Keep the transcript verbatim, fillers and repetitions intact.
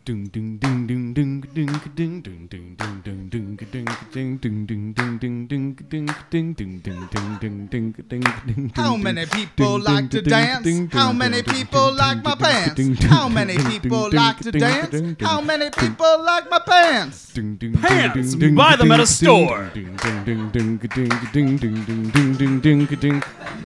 How many people like to dance? How many people like my pants? How many people like to dance? How many people like my pants? Pants! Buy them at a store!